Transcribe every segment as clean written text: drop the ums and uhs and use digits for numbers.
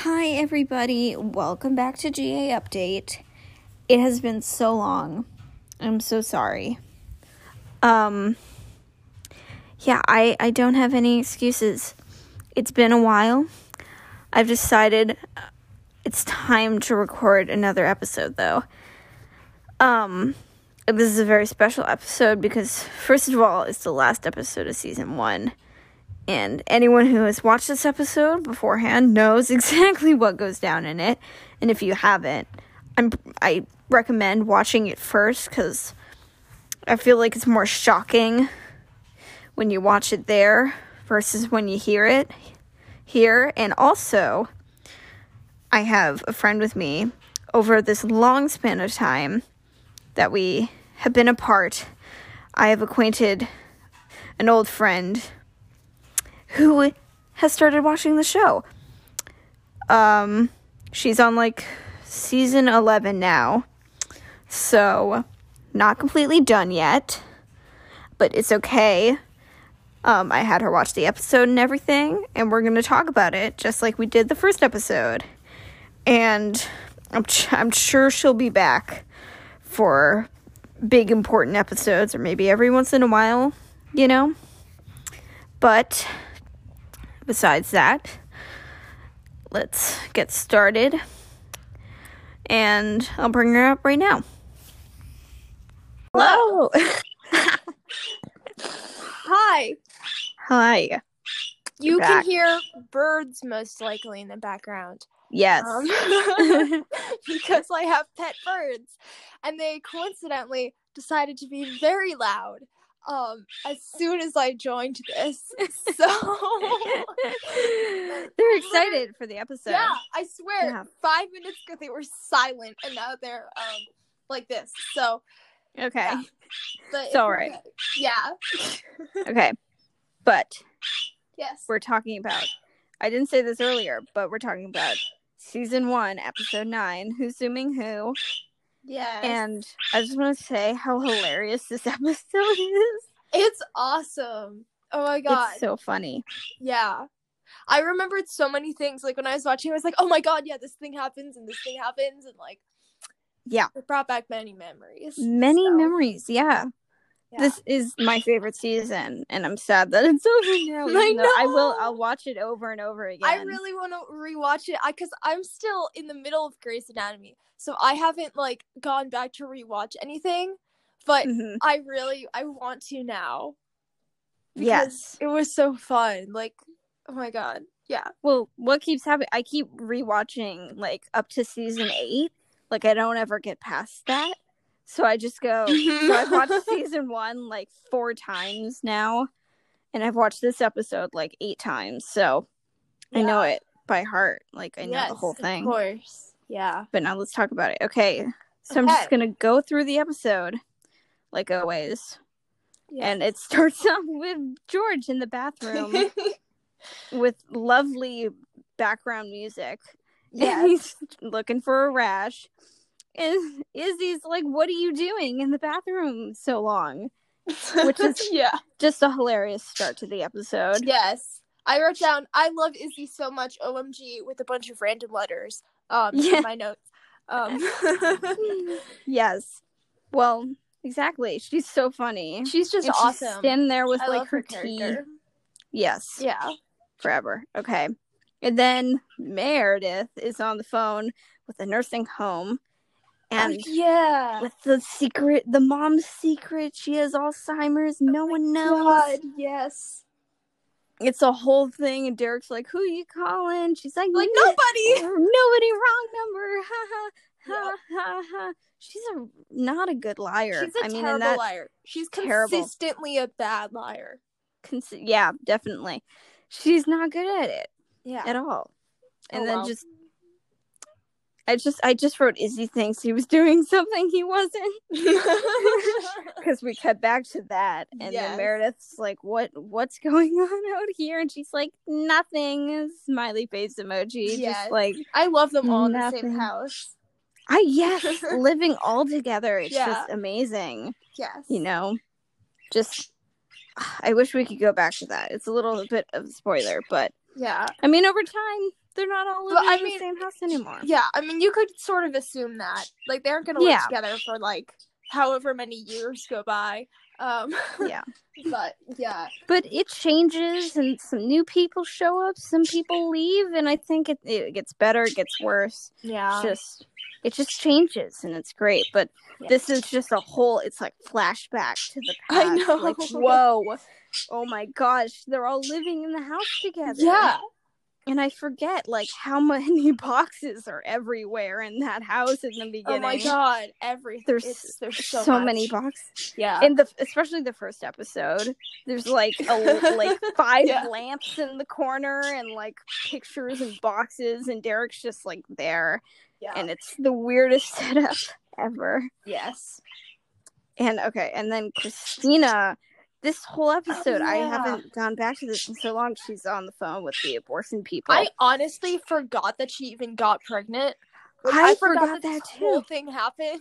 Hi everybody, welcome back to GA Update. It has been so long. I'm so sorry. I don't have any excuses. It's been a while. I've decided it's time to record another episode though. This is a very special episode because first of all, it's the last episode of season 1. And anyone who has watched this episode beforehand knows exactly what goes down in it. And if you haven't, I recommend watching it first because I feel like it's more shocking when you watch it there versus when you hear it here. And also, I have a friend with me over this long span of time that we have been apart. I have acquainted an old friend who has started watching the show. She's on season 11 now, so not completely done yet, but it's okay. I had her watch the episode and everything, and we're going to talk about it just like we did the first episode, and I'm sure she'll be back for big important episodes, or maybe every once in a while, but besides that, let's get started, and I'll bring her up right now. Hello! Hi! Hi. You can hear birds most likely in the background. Yes. Because I have pet birds, and they coincidentally decided to be very loud. As soon as I joined this, so they're excited for the episode. Yeah, I swear, yeah. 5 minutes ago they were silent, and now they're like this. So okay, yeah. But it's all right. Okay. Yeah. Okay, but yes, we're talking about. I didn't say this earlier, but we're talking about season 1, episode 9. Who's Zooming Who? Yes. And I just want to say how hilarious this episode is. It's awesome. Oh my god. It's so funny. Yeah. I remembered so many things. Like when I was watching, I was like, oh my god, yeah, this thing happens and this thing happens. And yeah. It brought back many memories. Many memories, yeah. This is my favorite season, and I'm sad that it's over now. I know. I'll watch it over and over again. I really want to rewatch it because I'm still in the middle of Grey's Anatomy, so I haven't gone back to rewatch anything. But I want to now. Yes, it was so fun. Oh my god, yeah. Well, what keeps happening? I keep rewatching up to season 8. I don't ever get past that. So I just go, so I've watched season 1 4 times now, and I've watched this episode 8 times, so yeah. I know it by heart, I know the whole thing. Of course, yeah. But now let's talk about it. Okay, so I'm just gonna go through the episode, like always, and it starts off with George in the bathroom with lovely background music. Yeah, he's looking for a rash. Izzy's what are you doing in the bathroom so long? Which is just a hilarious start to the episode. Yes. I wrote down, I love Izzy so much, OMG, with a bunch of random letters in my notes. Yes. Well, exactly. She's so funny. She's just awesome. She's standing there with her tea. Yes. Yeah. Forever. Okay. And then Meredith is on the phone with the nursing home. And with the mom's secret, she has Alzheimer's. No one knows. God, yes. It's a whole thing, and Derek's like, "Who are you calling?" She's like, "Nobody, wrong number." Ha ha ha ha ha. She's not a good liar. She's a terrible liar. She's consistently a bad liar. Yeah, definitely. She's not good at it. Yeah, at all. And I just wrote Izzy thinks he was doing something he wasn't. Because we cut back to that. And then Meredith's like, what's going on out here? And she's like, nothing. Smiley face emoji. Yes. Just I love them all in the same house. Living all together. It's just amazing. Yes. Just I wish we could go back to that. It's a little bit of a spoiler, but yeah. I mean, over time, they're not all But, living in the same house anymore. Yeah, I mean, you could sort of assume that. Like, they aren't going to live Yeah. together for, like, however many years go by. Yeah. But, yeah. But it changes, and some new people show up, some people leave, and I think it gets better, it gets worse. Yeah. It just changes, and it's great. But this is just it's like flashback to the past. I know. Like, whoa. Oh my gosh, they're all living in the house together. Yeah. And I forget, like, how many boxes are everywhere in that house in the beginning. Oh my god, everything. There's so many boxes. Yeah. And especially the first episode, there's like 5 lamps in the corner and like pictures and boxes, and Derek's just like there. Yeah. And it's the weirdest setup ever. Yes. And then Christina, this whole episode, I haven't gone back to this in so long. She's on the phone with the abortion people. I honestly forgot that she even got pregnant. Like, I forgot that this too. Whole thing happened.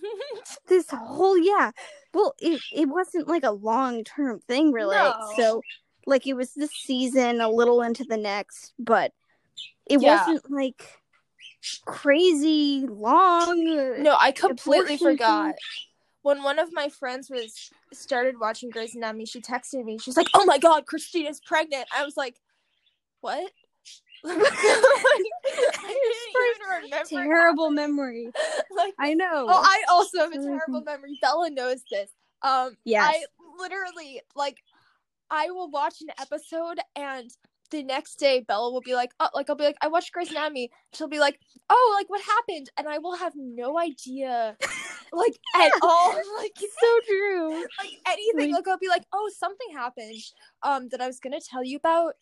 Well, it wasn't like a long-term thing, really. No. So, like, it was this season, a little into the next, but it wasn't like crazy long. No, I completely forgot. When one of my friends started watching Grey's Anatomy, she texted me. She's like, "Oh my god, Christina's pregnant." I was like, "What?" I didn't even remember. Terrible memory. Like, I know. Oh, I also have a terrible memory. Bella knows this. Yes. I literally, like, I will watch an episode, and the next day Bella will be like, "Oh," like, I'll be like, "I watched Grey's Anatomy." She'll be like, "Oh, like, what happened?" And I will have no idea, like, at all. Like, it's so true. Like, anything. Like, I'll be like, "Oh, something happened, that I was gonna tell you about."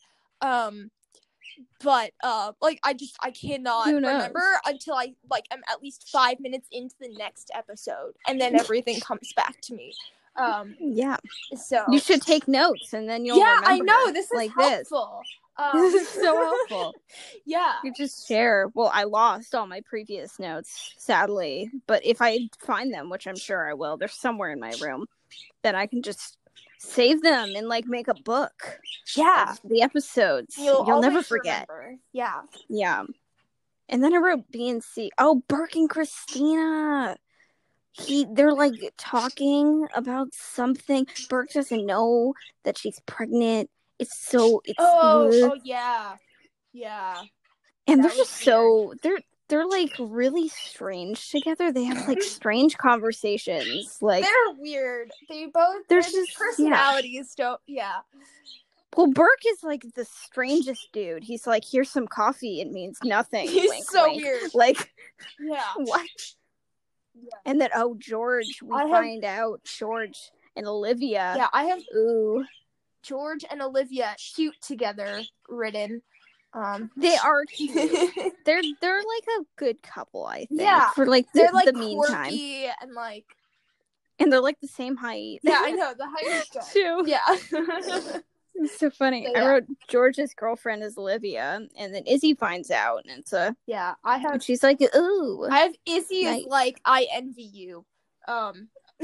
But like, I cannot remember until I like am at least 5 minutes into the next episode, and then everything comes back to me. Yeah. So you should take notes, and then you'll remember. I know, this is like helpful. This is so helpful. Yeah. You just share. Well, I lost all my previous notes, sadly, but if I find them, which I'm sure I will, they're somewhere in my room, then I can just save them and like make a book. Yeah. The episodes. You'll never forget. Remember. Yeah. Yeah. And then I wrote B and C. Oh, Burke and Christina. They're like talking about something. Burke doesn't know that she's pregnant. Oh yeah. Yeah. And they're just they're like really strange together. They have like strange conversations. Like, they're weird. Their personalities don't. Yeah. Well, Burke is like the strangest dude. He's like, "Here's some coffee." It means nothing. He's wink, so wink. weird. Like, yeah. What? Yeah. And then George. We find out George and Olivia. Yeah, I have George and Olivia cute together written. They are cute. they're like a good couple, I think. Yeah. For like they're like the meantime. Quirky and like. And they're like the same height. Yeah, I know, the height is good. Too. Yeah. It's so funny. So, I wrote George's girlfriend is Olivia, and then Izzy finds out, and it's and she's like, "Ooh." I have Izzy is like, "I envy you." Well,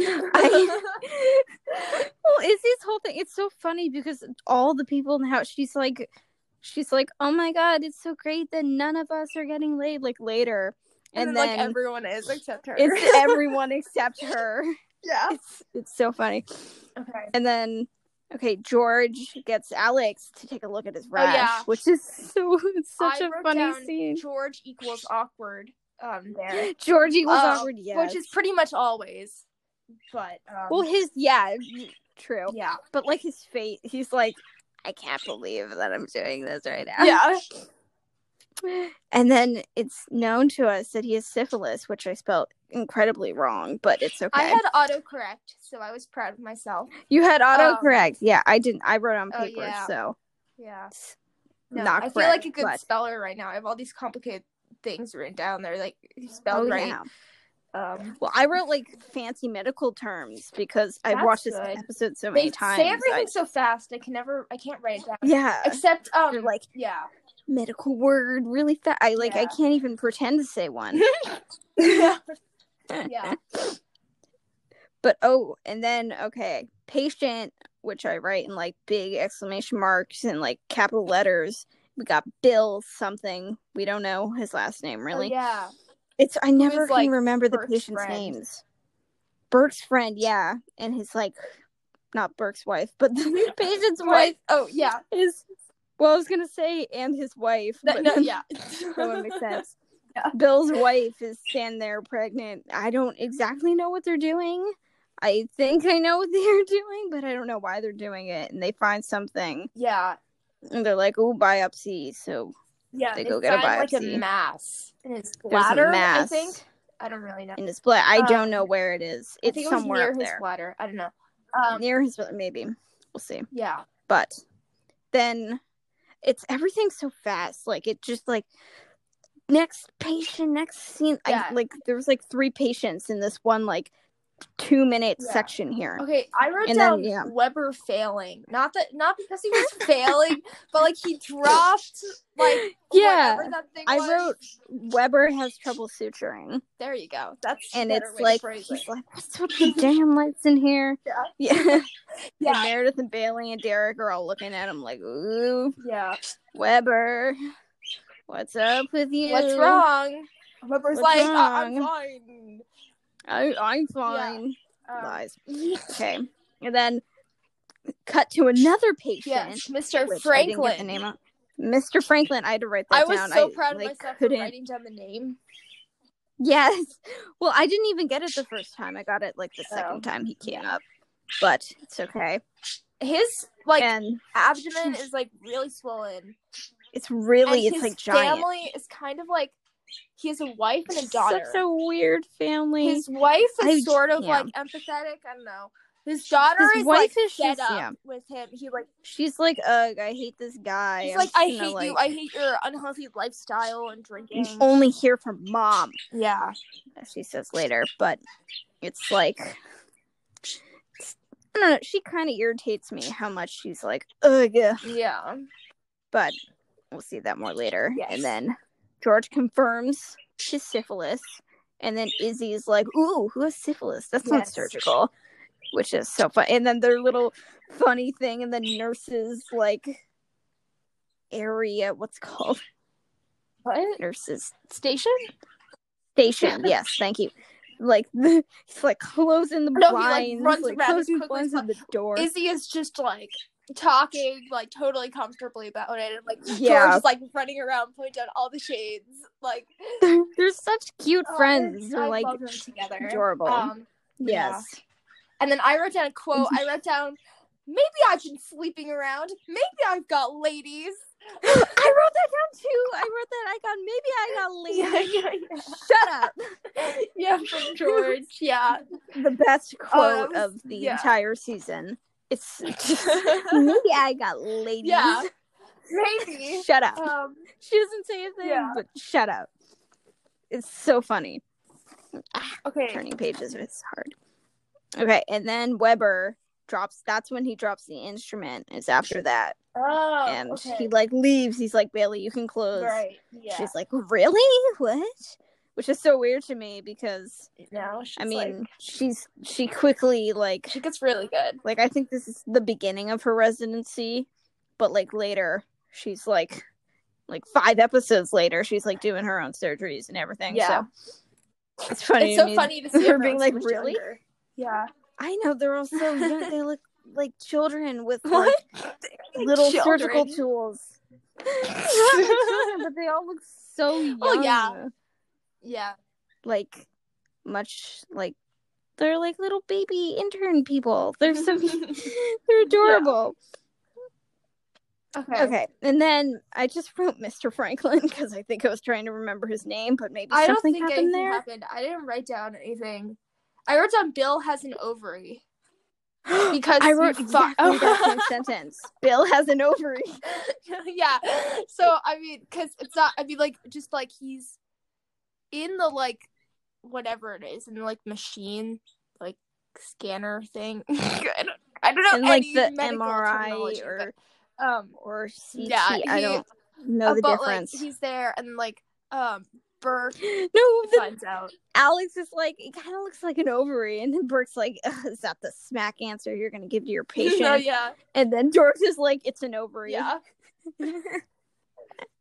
Izzy's whole thing, it's so funny because all the people in the house, she's like, "Oh my god, it's so great that none of us are getting laid," like later. And then like everyone is except her. It's everyone except her. Yeah. It's so funny. Okay. And then George gets Alex to take a look at his rash, which is such a funny scene. George equals awkward. There. George equals awkward, yes. Which is pretty much always. But well, true. Yeah. But like his face, he's like, "I can't believe that I'm doing this right now." Yeah. And then it's known to us that he has syphilis, which I spelled incredibly wrong, but it's okay. I had autocorrect, so I was proud of myself. You had autocorrect. Yeah, I didn't. I wrote on paper, so. Yeah. No, not I correct, feel like a good speller right now. I have all these complicated things written down. They're like spelled right. Yeah. Well, I wrote like fancy medical terms because I watched this episode so many times. They say everything so fast. I can't write it down. Yeah. Except They're like, yeah, medical word really fast. I can't even pretend to say one. Yeah. Yeah. But and then patient, which I write in like big exclamation marks and like capital letters, we got Bill something. We don't know his last name, really. Oh, yeah. I never is, can like, remember the Bert's patients' friend. names. Bert's friend, yeah. And his, like, not Bert's wife, but the patient's wife. Oh, yeah. Is, well, I was going to say, and his wife. But No, yeah. that would make sense. Yeah. Bill's wife is standing there pregnant. I don't exactly know what they're doing. I think I know what they're doing, but I don't know why they're doing it. And they find something. Yeah. And they're like, oh, biopsy. So Yeah, they go get a find, biopsy. like, a mass in his There's a bladder, mass I think. I don't really know. in his bladder. I don't know where it is. It's I think it was somewhere near up his there. bladder. I don't know. Near his, maybe. We'll see. Yeah. But then everything's so fast. Like, it just, like, next patient, next scene. Yeah. There was, like, 3 patients in this one, like, 2-minute section here. Okay, I wrote And down then, Weber failing. Not because he was failing, but, like, he dropped, like, whatever that thing was. I wrote Weber has trouble suturing. There you go. That's and better it's way like to phrase he's it. like, what's with the damn lights in here? Yeah. And Meredith and Bailey and Derek are all looking at him like, ooh, Yeah. Weber, what's up with you? What's wrong? Weber's What's like, wrong? I'm fine. I'm fine. Yeah. Lies. Okay. And then cut to another patient. Yes, Mr. which Franklin. I didn't get the name of. Mr. Franklin. I had to write that I down. was so proud of myself for writing down the name. Yes. Well, I didn't even get it the first time. I got it like the second time he came up. But it's okay. His abdomen is like really swollen. It's really and it's like giant. His family is kind of like he has a wife and a daughter. Such a weird family. His wife is sort of like empathetic. I don't know. His daughter his is wife like is fed just, up with him. She's like, ugh, I hate this guy. She's like, I hate you. I hate your unhealthy lifestyle and drinking. You only hear from mom. Yeah. As she says later, but it's like, I don't know. She kind of irritates me how much she's like, ugh. Yeah. But we'll see that more later. Yes. And then George confirms his syphilis. And then Izzy's like, ooh, who has syphilis? That's not surgical. Which is so fun. And then their little funny thing in the nurses, like, area. What's it called? What? Nurses. Station, yes. Thank you. Like, he's like closing the blinds. He runs like, around closing the blinds of the door. Izzy is just like talking like totally comfortably about it, and like George is like running around pointing out all the shades. Like they're such cute friends. They're like love them together. Adorable. Yes. And then I wrote down a quote. I wrote down, maybe I've been sleeping around. Maybe I've got ladies. I wrote that down too. Maybe I got ladies. Yeah. Shut up. Yeah, from George. Yeah. The best quote of the entire season. It's just, maybe I got ladies. Yeah. Maybe. Shut up. She doesn't say a thing, but shut up. It's so funny. Okay. Turning pages, it's hard. Okay, and then Weber drops. That's when he drops the instrument. It's after that. Oh, and he like leaves. He's like, Bailey, you can close. Right. Yeah. She's like, really? What? Which is so weird to me because she quickly like she gets really good. Like I think this is the beginning of her residency, but like later she's like 5 episodes later she's like doing her own surgeries and everything. Yeah. So it's funny. It's so funny to see her being like, really? Younger. Yeah. I know, they're all so young. They look like children with like little surgical tools. But they all look so young. Oh yeah. Yeah. Like much like they're like little baby intern people. They're so they're adorable. Yeah. Okay. And then I just wrote Mr. Franklin because I think I was trying to remember his name, but maybe I something don't think happened anything there. happened. I didn't write down anything. I wrote down Bill has an ovary. Because I wrote exactly that same sentence. Bill has an ovary. Yeah. So I mean, because it's not. I mean, like just like he's in the like whatever it is in the like machine like scanner thing. I don't know. And like the MRI or CT. Yeah, I don't know the difference. Like, he's there and like Bert finds out. Alex is like, it kind of looks like an ovary, and then Bert's like, is that the smack answer you're gonna give to your patient? Yeah. And then George is like, it's an ovary. Yeah.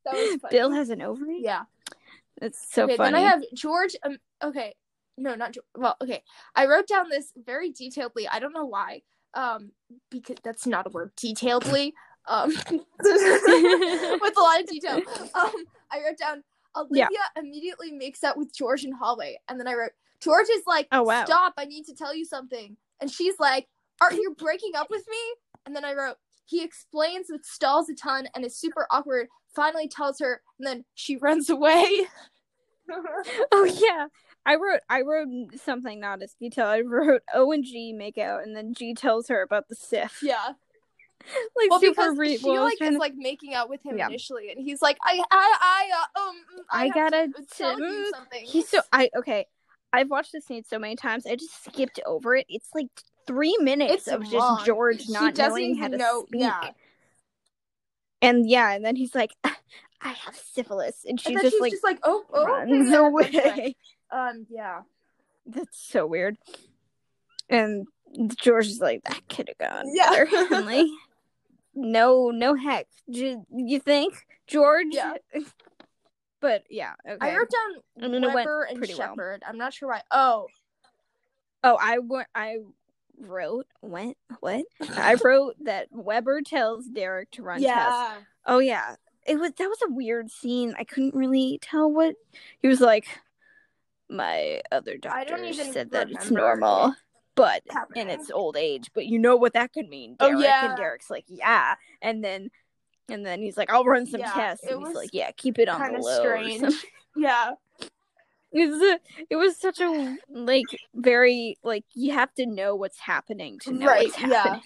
That was funny. Bill has an ovary? Yeah. It's so okay, funny. Then I have George. Okay. No, not George. Well, okay. I wrote down this very detailedly. I don't know why. Because that's not a word. Detailedly. With a lot of detail. I wrote down Olivia immediately makes out with George in hallway, and then I wrote George is like, oh wow, stop! I need to tell you something, and she's like, are you breaking up with me? And then I wrote, he explains but stalls a ton and is super awkward. Finally tells her, and then she runs away. Oh yeah. I wrote something not as detailed. I wrote O and G make out, and then G tells her about the Sif. Yeah. Like well, super because she is like making out with him initially, and he's like, I gotta tell you something. He's so I've watched this scene so many times. I just skipped over it. It's like 3 minutes of long. just George not knowing how to speak. Yeah. And then he's like, I have syphilis, and she's just like oh, runs away. Yeah. That's so weird. And George is like, that could have gone better. And like, no heck. You think, George? Yeah. But yeah, okay. I wrote down Weber and Shepard. I'm not sure why. Oh, I wrote what? I wrote that Weber tells Derek to run tests. Oh yeah. That was a weird scene. I couldn't really tell what he was like. My other doctor said that it's normal, but in its old age. But you know what that could mean, Derek. Oh, yeah. And Derek's like, yeah. And then he's like, I'll run some tests. And he's like, yeah, keep it on the low. Strange. Yeah. It was such a like very like you have to know what's happening to know what's happening.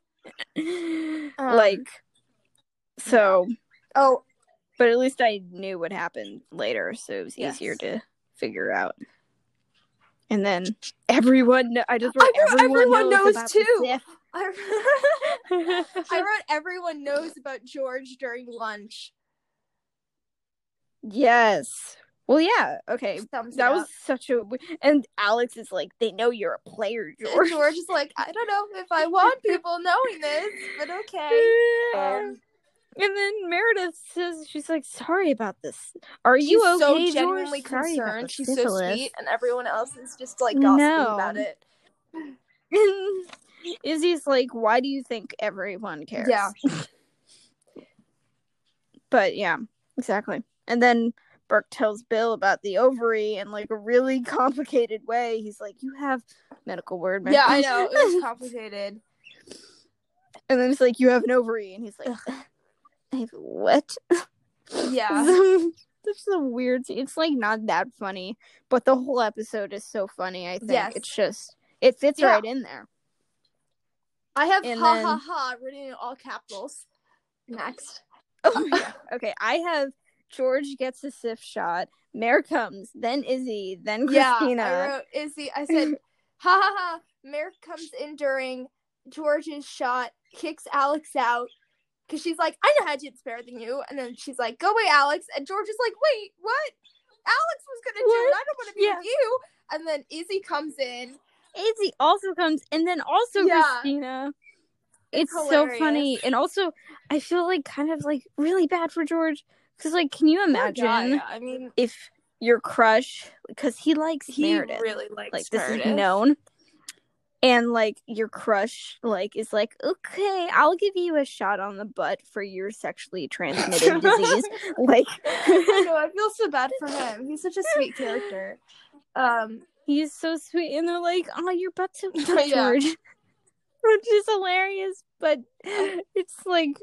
Yeah. So. Oh. But at least I knew what happened later, so it was easier to figure out. And then everyone knows about too. I wrote everyone knows about George during lunch. Yes. Well, yeah. Okay. Thumbs that up. Was such a. And Alex is like, they know you're a player, George. George is like, I don't know if I want people knowing this, but okay. And then Meredith says, she's like, sorry about this. Are you okay, so George? Genuinely concerned. She's syphilis. So sweet, and everyone else is just like gossiping about it. And Izzy's like, why do you think everyone cares? Yeah. But yeah, exactly. And then Burke tells Bill about the ovary in like a really complicated way. He's like, you have medical word. Yeah, I know. It was complicated. And then it's like, you have an ovary. And he's like, I have what? Yeah. It's a weird scene. It's like not that funny, but the whole episode is so funny, I think. Yes. It's just, it fits right in there. I have ha written in all capitals. Next. Oh my God. Okay, I have George gets a Sif shot, Mare comes, then Izzy, then Christina. Yeah, I wrote Izzy. I said, ha. Mare comes in during George's shot, kicks Alex out, because she's like, I know how to do this better than you. And then she's like, go away, Alex. And George is like, wait, what? Alex was going to do it. I don't want to be with you. And then Izzy comes in. Izzy also comes, and then also Christina. It's so funny. And also, I feel like kind of like really bad for George. Because, like, can you imagine if your crush, because he likes Meredith. He really likes like, Meredith. This is known. And, like, your crush, like, is like, okay, I'll give you a shot on the butt for your sexually transmitted disease. Like, I know, I feel so bad for him. He's such a sweet character. He's so sweet. And they're like, oh, your butt's so cute, George. Which is hilarious. But it's like,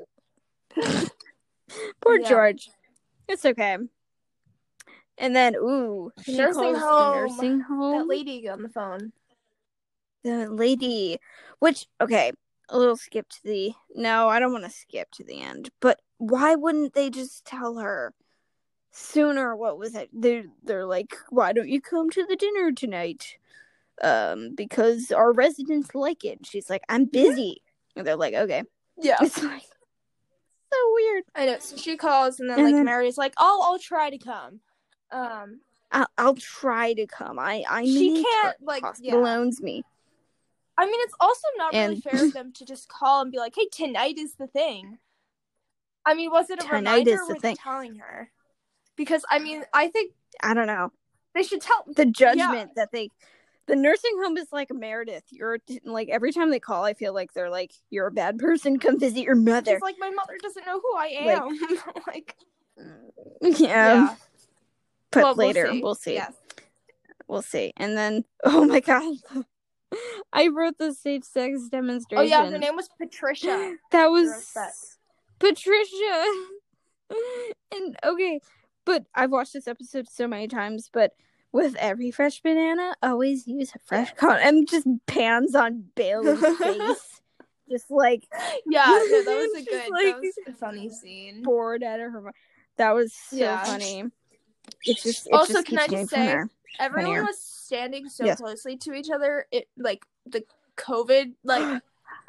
poor George. It's okay. And then, she calls the nursing home. That lady on the phone. The lady, which, okay, a little skip to the, no, I don't want to skip to the end, but why wouldn't they just tell her sooner? What was it? They're like, why don't you come to the dinner tonight? Because our residents like it. She's like, I'm busy. And they're like, okay. Yeah. It's like, so weird. I know. So she calls, and then Mary's like, I'll try to come. I'll try to come. I she can't, hospital owns me. I mean, it's also not really fair of them to just call and be like, hey, tonight is the thing. I mean, was it a tinnitus reminder or the were thing. they telling her? Because, I mean, I think I don't know. they should tell... The judgment that they... The nursing home is like Meredith. You're like, every time they call, I feel like they're like, you're a bad person. Come visit your mother. She's like, my mother doesn't know who I am. Like, yeah. But well, later, we'll see. Yes. We'll see. And then, oh my god, I wrote the safe sex demonstration. Oh yeah, her name was Patricia. That was Patricia. And okay, but I've watched this episode so many times, but with every fresh banana, always use a fresh condom. And just pans on Bailey's face. Just like... Yeah, no, that was like, that was a funny scene. Bored out of her mind. That was so funny. It also, just can I just say, everyone was standing so yes. closely to each other. It, like, the COVID, like...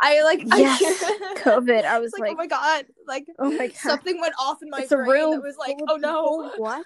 COVID. I was like, oh my god, like, oh my god, something went off in my brain that was like, oh no, what?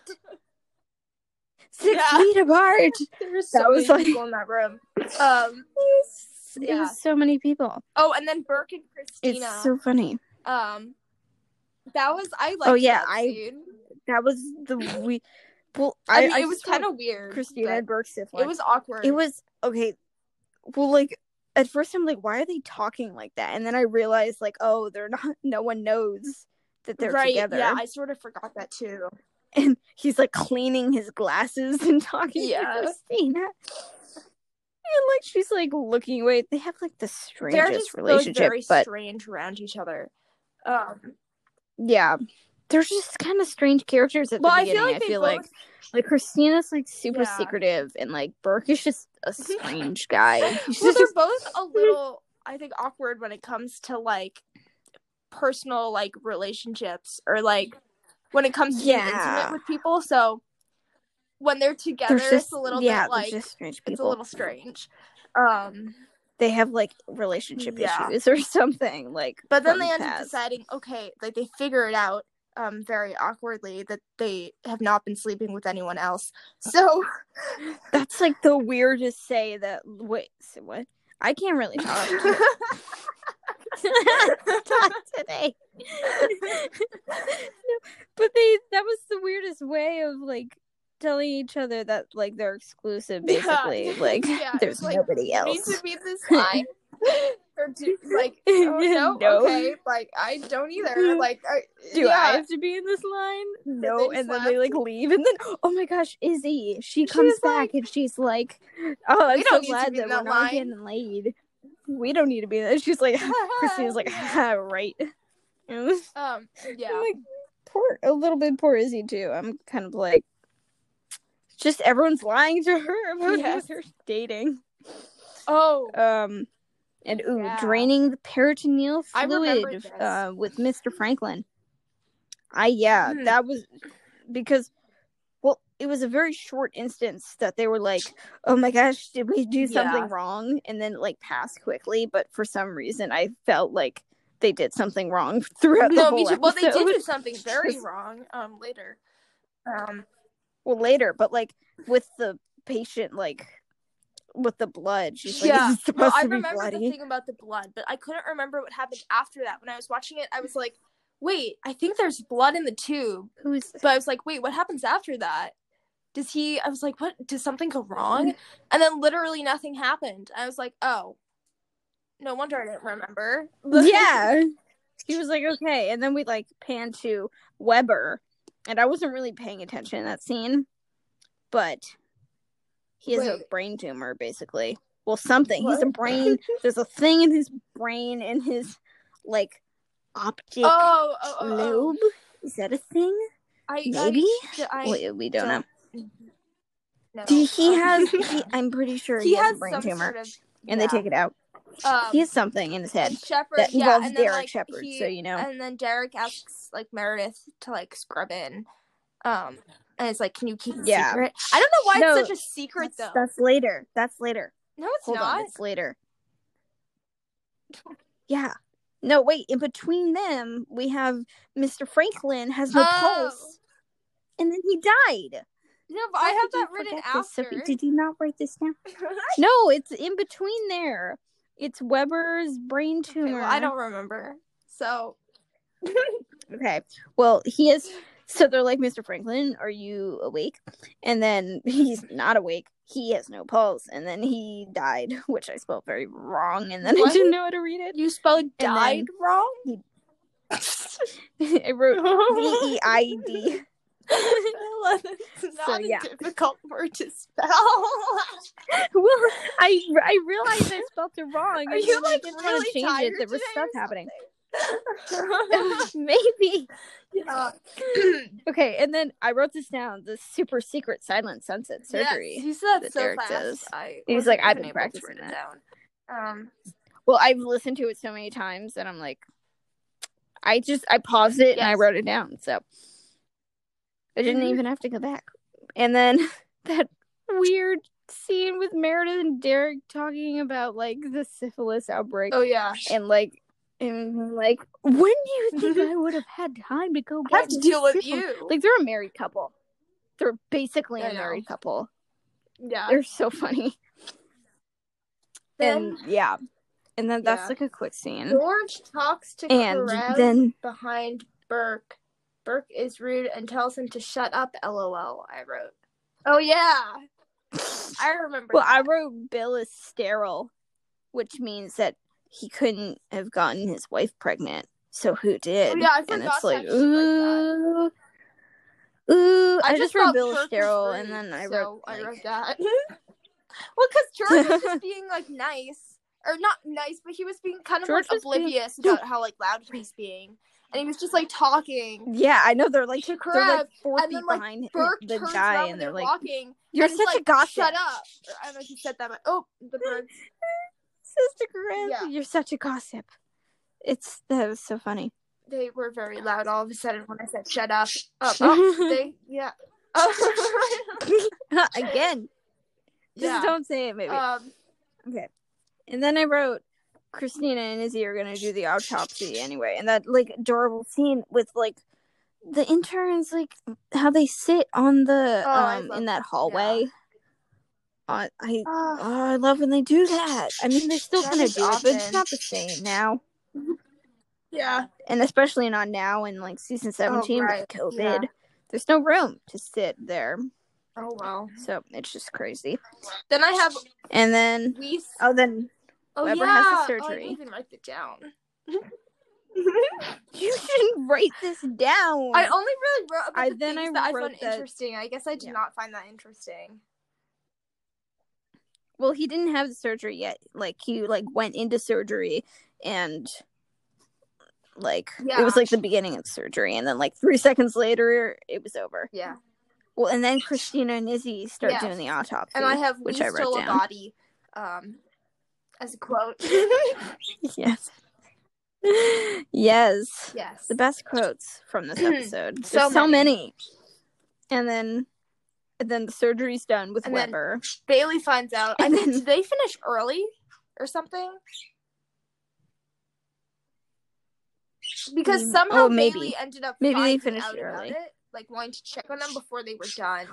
6 feet apart. There were so many people in that room. It was so many people. Oh, and then Burke and Christina. It's so funny. That was that scene. That was the well. I mean, it was kind of weird. Christina and Burke sibling. It was awkward. It was okay. Well, like, at first I'm like, why are they talking like that? And then I realized, like, oh, they're not. No one knows that they're together. Yeah, I sort of forgot that too. And he's like cleaning his glasses and talking to Christina. And like she's like looking away. They have like the strangest relationship, very strange around each other. Yeah, they're just kind of strange characters at the beginning. I feel like Christina's like super secretive, and like Burke is just a strange guy. Well, they're both a little, I think, awkward when it comes to like personal like relationships, or like when it comes to being intimate with people. So when they're together, it's a little bit like just strange people. It's a little strange. They have like relationship issues or something, like. But then they end up deciding, okay, like they figure it out very awkwardly that they have not been sleeping with anyone else. So that's like the weirdest say that. Wait, so what? I can't really talk. Talk today. But that was the weirdest way of like telling each other that like they're exclusive, basically. Like there's like, nobody else. Need to be this line. Or do, like, oh, no, okay, like I don't either. Like, do I have to be in this line? No, and then they like leave, and then oh my gosh, Izzy, she comes back and she's like, oh, I'm so glad that we're not getting laid. We don't need to be there. She's like, Christina's like, right. Yeah. Like, a little bit poor Izzy too. I'm kind of like, just everyone's lying to her about her dating. Oh. And draining the peritoneal fluid with Mr. Franklin. That was because, well, it was a very short instance that they were like, oh my gosh, did we do something wrong? And then like pass quickly, but for some reason I felt like they did something wrong throughout the whole episode. Well, they did do something very wrong later. Well, later, but like with the patient, like with the blood, she's like, this is supposed to be bloody. I remember the thing about the blood, but I couldn't remember what happened after that. When I was watching it, I was like, wait, I think there's blood in the tube. But I was like, wait, what happens after that? I was like, what? Does something go wrong? And then literally nothing happened. I was like, oh, no wonder I didn't remember. Yeah. He was like, okay. And then we like pan to Weber. And I wasn't really paying attention in that scene. But he has a brain tumor, basically. Well, something. What? He's a brain. There's a thing in his brain, in his, like, optic lobe. Is that a thing? Maybe? We don't know. No. I'm pretty sure he has a brain tumor. And they take it out. He has something in his head Shepherd, that involves and then, Derek Shepherd, so you know. And then Derek asks, like, Meredith to, like, scrub in. And it's like, can you keep it secret? I don't know why it's such a secret, though. That's later. No, it's not. Hold on, it's later. Yeah. No, wait. In between them, we have Mr. Franklin has no pulse. And then he died. No, but I have that written after. Sophie? Did you not write this down? No, it's in between there. It's Weber's brain tumor. Okay, well, I don't remember. So. Okay. Well, he is. So they're like, Mr. Franklin, are you awake? And then he's not awake. He has no pulse. And then he died, which I spelled very wrong. And then I What? didn't know how to read it. You spelled And died then wrong? I wrote D-E-I-D. It's not a difficult word to spell. Well, I realized I spelled it wrong. Are you like I didn't really want to change tired it. There was today stuff or happening. something? Maybe. Yeah. Okay, and then I wrote this down: the super secret silent sunset surgery. Yes, he said that so Derek fast. does. He's He's like, like, I've been able to practicing write it that. down. Well, I've listened to it so many times that I'm like, I paused it and I wrote it down, so I didn't even have to go back. And then that weird scene with Meredith and Derek talking about like the syphilis outbreak. Oh yeah, and like, when do you think I would have had time to go I have to deal with you? Like, they're a married couple. They're basically I a married couple. Yeah, They're so funny. then, and then that's like a quick scene. George talks to And Karev then behind Burke. Burke is rude and tells him to shut up. LOL. I wrote. Oh yeah, I remember. Well, that. I wrote Bill is sterile, which means that he couldn't have gotten his wife pregnant. So who did? Oh, yeah, I forgot. And it's like, ooh, ooh. I just wrote thought Bill is Burke sterile, was rude, and then I so wrote. I wrote that. Well, because George was just being like nice, or not nice, but he was being kind of George like was being- oblivious about how like loud he was being, and he was just like talking. Yeah, I know they're like To they're like Karev, 4 and feet then like behind Burke the turns guy, around and when they're they're like, walking. "You're and such he's a like, gossip." Shut up! I don't know if he said that. But, oh, the birds. Sister Karev, Yeah. you're such a gossip. That was so funny. They were very loud all of a sudden when I said shut up. Yeah. Again, just don't say it, maybe. Okay. And then I wrote, Christina and Izzy are gonna do the autopsy anyway, and that like adorable scene with like the interns, like how they sit on the in that hallway. Yeah. I love when they do that. I mean, they still kind of do it, but it's not the same now. Yeah. And especially not now in like season 17 with COVID. Yeah. There's no room to sit there. Oh wow. So it's just crazy. Then I have. And then Weber has the surgery. I didn't even write it down. You shouldn't write this down. I only really wrote about the then things I that I wrote found that- interesting. I guess I did not find that interesting. Well, he didn't have the surgery yet. Like, he like went into surgery and like it was like the beginning of surgery, and then like 3 seconds later it was over. Yeah. Well, and then Christina and Izzy start doing the autopsy, and I have which "We I wrote stole down. a body," as a quote. Yes. Yes. Yes. The best quotes from this episode. There's So so many. And then the surgery's done with And then Weber. Bailey finds out. I And think then- did they finish early or something? Because somehow maybe. Bailey ended up Maybe they finding finished out early. about it, like wanting to check on them before they were done.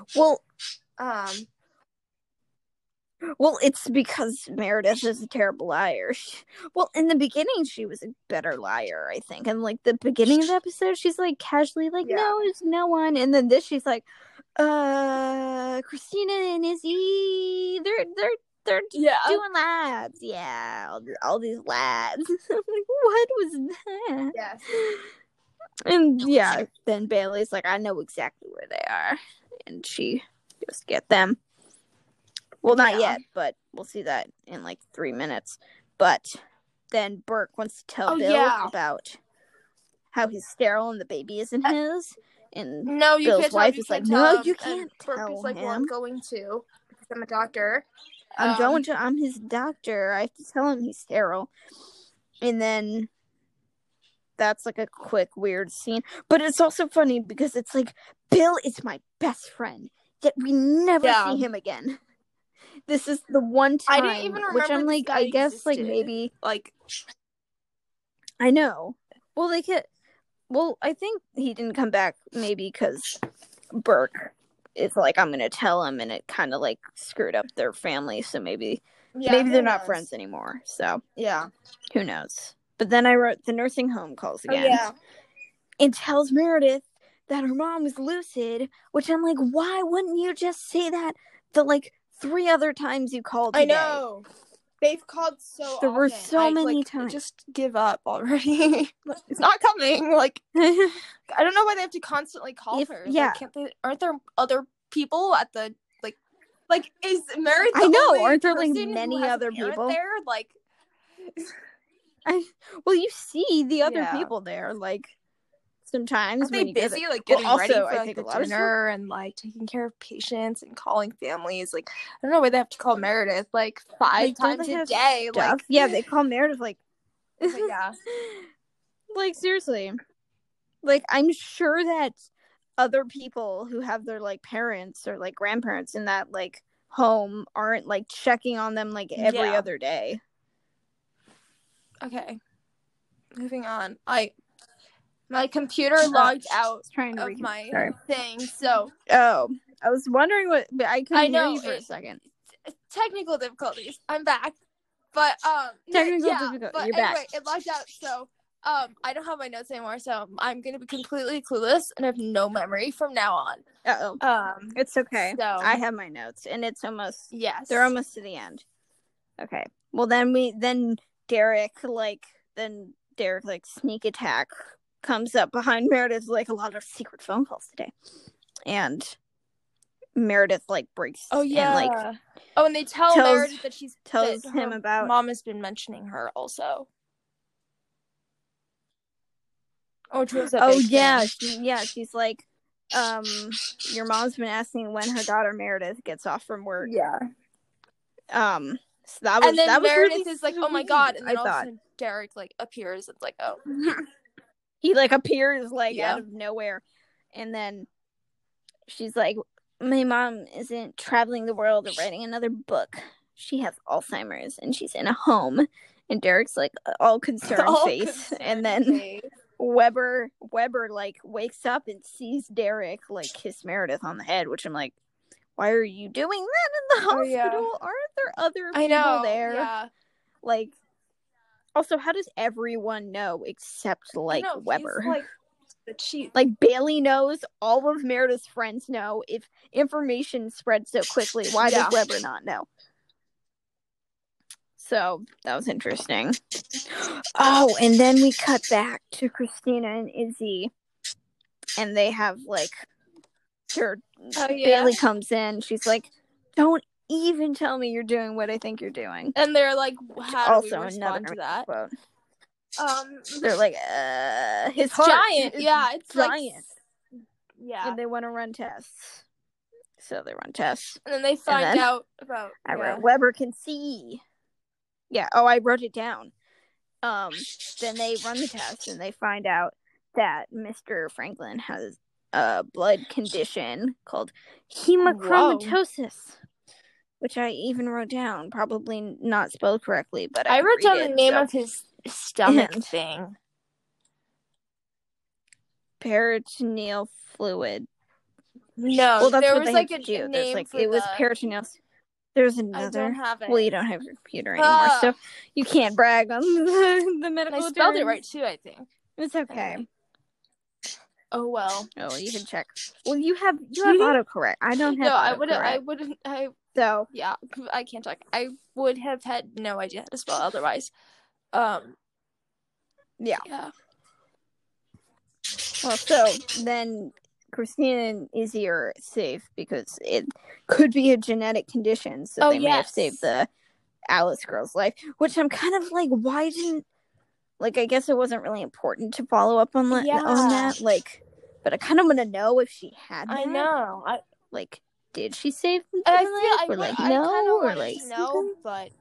Well, it's because Meredith is a terrible liar. In the beginning, she was a better liar, I think. And like the beginning of the episode, she's like casually like, no, there's no one. And then this, she's like, Christina and Izzy, they're doing labs. Yeah, all these labs. I'm like, what was that? Yes. And then Bailey's like, I know exactly where they are, and she goes to get them. Well, not yet, but we'll see that in like 3 minutes. But then Burke wants to tell Bill about how he's sterile and the baby isn't his. And no, you Bill's can't wife tell, is like, tell no, him. you can't And Burke tell is like, him. well, I'm going to because I'm a doctor. I'm his doctor. I have to tell him he's sterile. And then that's like a quick, weird scene. But it's also funny because it's like, Bill is my best friend, yet we never see him again. This is the one time, I didn't even remember which I'm like, this guy I guess, existed. like, maybe, like, I know. Well, I think he didn't come back maybe because Burke is like, I'm gonna tell him, and it kind of like screwed up their family, so maybe they're not friends anymore. So who knows? But then I wrote the nursing home calls again. and tells Meredith that her mom is lucid, which I'm like, why wouldn't you just say that the like 3 other times you called today? I know. They've called so There often. were so many times. Just give up already. It's not coming. Like, I don't know why they have to constantly call her. Yeah. Like, aren't there other people at the like is Meredith I the know, only aren't there like person many who has other a parent people there? Like, well, you see the other Yeah. people there, like sometimes aren't when they you go busy there. like getting Well, ready also, for I like think the a lot of dinner and like taking care of patients and calling families? Like, I don't know why they have to call Meredith like 5 like, don't times they a have day. stuff? Like, Yeah, they call Meredith like but yeah. like seriously. Like, I'm sure that other people who have their like parents or like grandparents in that like home aren't like checking on them like every Yeah. other day. Okay. Moving on. My computer logged out Trying to of my Sorry. thing, so Oh, I was wondering what, but I couldn't I hear know you for a second. technical difficulties. I'm back, but Technical yeah. difficulties. But You're anyway, back. it logged out, so I don't have my notes anymore, so I'm gonna be completely clueless and have no memory from now on. It's okay. So I have my notes, and it's almost yes, they're almost to the end. Okay. Well, then Derek sneak attack comes up behind Meredith, like a lot of secret phone calls today, and Meredith like breaks. Oh yeah. And, like, and they tell Meredith that tells that him her about mom has been mentioning her also. Which was a big thing. She's like, your mom's been asking when her daughter Meredith gets off from work. Yeah. So that was, and then that was Meredith really is like, sweet, oh my god, and then I all of a thought. sudden Derek like appears. It's like, oh. He like appears like out of nowhere, and then she's like, my mom isn't traveling the world or writing another book. She has Alzheimer's and she's in a home. And Derek's like all concerned face. And then Weber like wakes up and sees Derek like kiss Meredith on the head, which I'm like, why are you doing that in the hospital? Yeah. Aren't there other people there? Yeah. Like, also, how does everyone know except like Weber? Like Bailey knows, all of Meredith's friends know. If information spreads so quickly, why does Weber not know? So that was interesting. Oh, and then we cut back to Christina and Izzy, and they have like Bailey comes in. She's like, "Don't even tell me you're doing what I think you're doing." And they're like, "How do we respond to that?" Quote. They're like, his heart giant. Yeah, it's giant. Like, yeah. And they want to run tests. So they run tests. And then they find out about Weber can see. Yeah, I wrote it down. Then they run the test and they find out that Mr. Franklin has a blood condition called hemochromatosis. Which I even wrote down, probably not spelled correctly, but I wrote down the name of his stomach thing. Peritoneal fluid. No, well, that's there what was like a name like, for it was peritoneal. There's another. I don't have it. Well, you don't have your computer anymore, so you can't brag on the medical. I spelled it right too, I think. It's okay. Anyway. Oh well. Oh, you can check. Well, you have autocorrect. I don't have. No, I wouldn't. So yeah, I can't check. I would have had no idea how to spell otherwise. Yeah. Yeah. Well, so then Christina and Izzy are safe because it could be a genetic condition, so they may have saved the Alice girl's life. Which I'm kind of like, why didn't, like, I guess it wasn't really important to follow up on that. Like, but I kind of want to know if she had that. I know. Like, did she save her life? But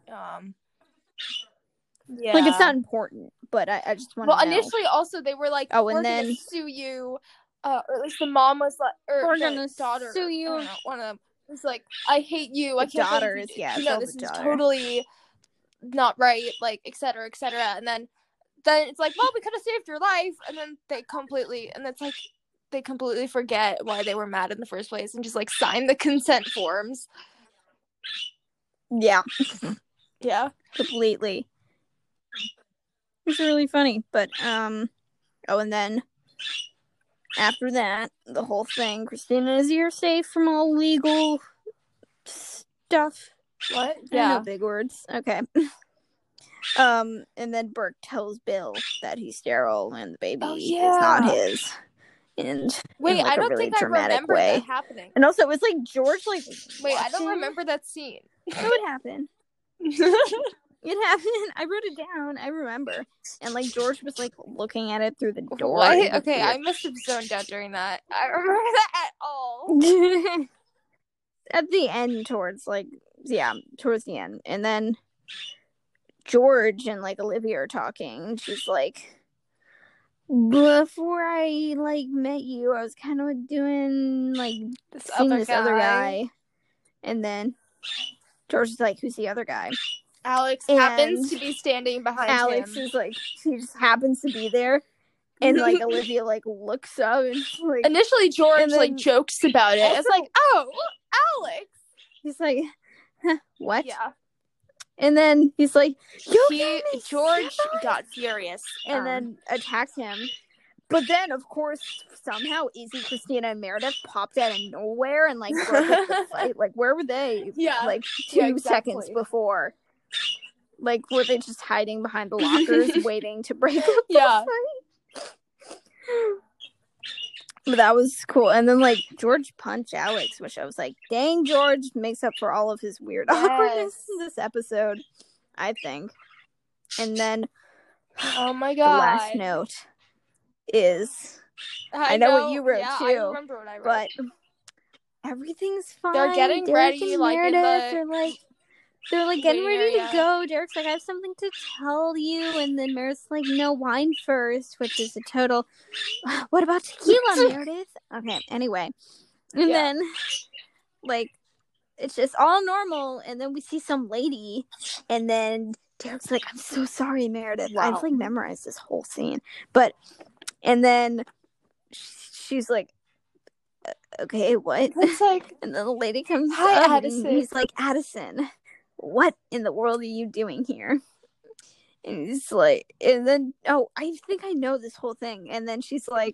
yeah. Like, it's not important, but I just want to know. Well, initially, also, they were like, we're gonna sue you. Or at least the mom was like, or the daughter, sue you. I don't know, one of them was like, I hate you. I can't believe this is totally not right. Like, et cetera, et cetera. And then it's like, well, we could have saved your life. And then they completely forget why they were mad in the first place and just like sign the consent forms. Yeah. Yeah. Completely. It's really funny, but and then after that, the whole thing, Christina and Azir are safe from all legal stuff. What? I know big words. Okay. And then Burke tells Bill that he's sterile and the baby is not his. And wait, in, like, I don't a really think I dramatic remember way. that happening. And also, it was like George, like, wait, I don't watching. remember that scene. So it happened. It happened. I wrote it down. I remember. And, like, George was, like, looking at it through the door. What? Okay, I must have zoned out during that. I don't remember that at all. At the end, towards the end. And then George and, like, Olivia are talking. She's like, before I, like, met you, I was kind of doing, like, seeing this other guy. And then George is like, who's the other guy? Alex happens to be standing behind Alex him. is like, he just happens to be there. And, like, Olivia, like, looks up and, like... Initially, George, like, jokes about it. Also, it's like, oh, Alex! He's like, what? Yeah. And then he's like, George got furious. And then attacked him. But then, of course, somehow Izzy, Christina, and Meredith popped out of nowhere and, like, broke up the fight. Like, where were they? Yeah. Like, 2 seconds before. Like, were they just hiding behind the lockers waiting to break up the fight? But that was cool. And then, like, George punched Alex, which I was like, dang, George makes up for all of his weird awkwardness in this episode, I think. And then, oh my god, the last note is, I know what you wrote too. I remember what I wrote. But everything's fine. They're getting Derek ready, and like, Meredith in the... They're, like, getting ready to go. Derek's like, I have something to tell you. And then Meredith's like, no, wine first, which is a total, what about tequila, Meredith? Okay, anyway. And then, like, it's just all normal. And then we see some lady. And then Derek's like, I'm so sorry, Meredith. Wow. I've, like, memorized this whole scene. But, and then she's like, okay, what? It's like, and then the lady comes hi, up Addison. And he's like, Addison, what in the world are you doing here? And he's like, and then, oh, I think I know this whole thing. And then she's like,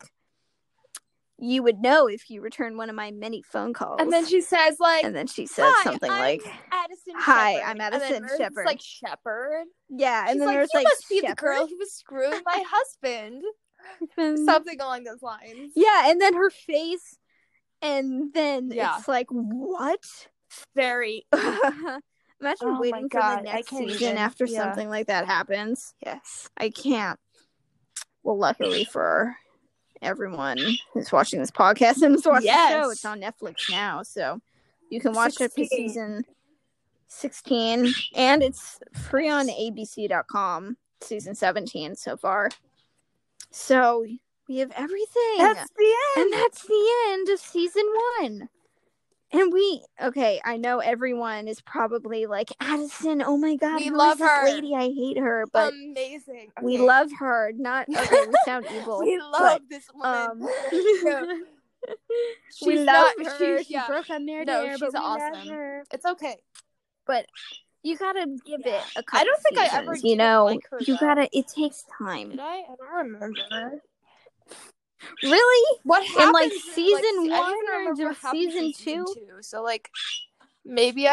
you would know if you returned one of my many phone calls. And then she says, like, and then she says something like, Addison hi, Shepherd. I'm Addison Shepherd. Like, Shepherd? Yeah, and she's then like, there's you like, must be Shepherd? the girl who was screwing my husband. Something along those lines. Yeah, and then her face, and then Yeah. it's like, what? Very. Imagine waiting for the next season after something like that happens. Yes. I can't. Well, luckily for everyone who's watching this podcast and who's watching the show, it's on Netflix now, so you can watch up to season 16, and it's free on abc.com, season 17 so far. So we have everything. That's the end. And that's the end of season 1. And I know everyone is probably like, Addison, oh my god, we love her. Lady, I hate her, but amazing. Okay. we love her. Not we sound evil. We love this woman. No. We love her. She broke up Meredith, but we awesome. love her. It's okay. But you gotta give it a couple I don't think seasons, I ever you know. like her, you gotta. It takes time. Did I? I don't remember. Really? What happened in like in, season like, 1 or season 2? So like maybe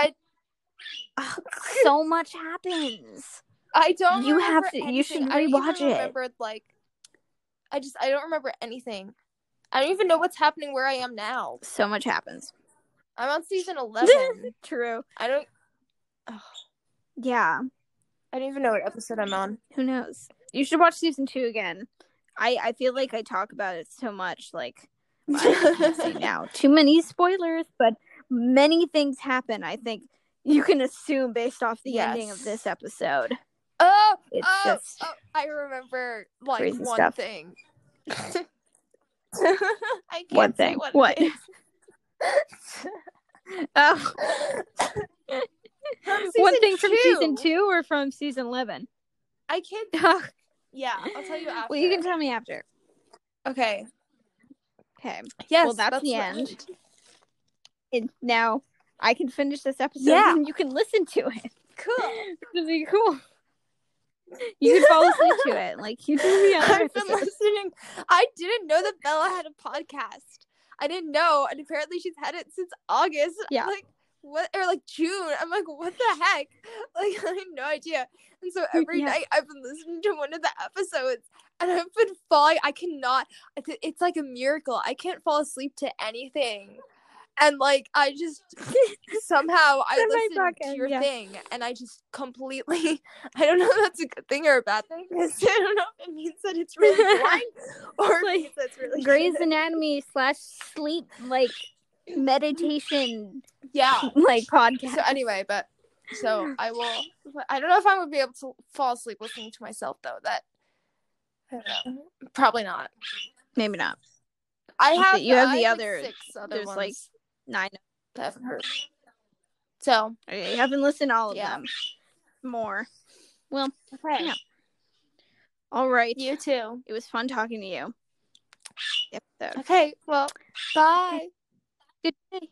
so much happens. I don't. You have to. Anything. You should I rewatch don't it. Remember like. I don't remember anything. I don't even know what's happening where I am now. So much happens. I'm on season 11. True. I don't. Yeah. I don't even know what episode I'm on. Who knows? You should watch season 2 again. I feel like I talk about it so much, like, I can't say now. Too many spoilers, but many things happen. I think you can assume based off the ending of this episode. I remember like crazy one stuff. thing. I can't One say thing. What? What? Oh. One thing from season 2 or from season 11? I can't. Yeah, I'll tell you after. Well, you can tell me after. Okay. Yes. Well, that's the end. Now I can finish this episode and you can listen to it. Cool. It'll be cool. You could fall asleep to it, like you do the other I've been episodes. listening. I didn't know that Bella had a podcast. I didn't know, and apparently she's had it since August. Yeah. Like what, or like June. I'm like, what the heck? Like I had no idea. And so every night I've been listening to one of the episodes, and I've been falling. I cannot. It's like a miracle. I can't fall asleep to anything. And like I just somehow I listened to your thing, and I just completely, I don't know if that's a good thing or a bad thing. I don't know if it means that it's really boring or if it means that's really Grey's good. Anatomy / sleep like meditation Yeah. like podcast. So anyway, so I don't know if I would be able to fall asleep listening to myself though. That I don't know. Probably not. Maybe not. I have the like other 6 other there's ones like 9 that I haven't heard. So okay, you haven't listened to all of them. More. Well, okay. Yeah. All right. You too. It was fun talking to you. Okay, well, bye. Good day.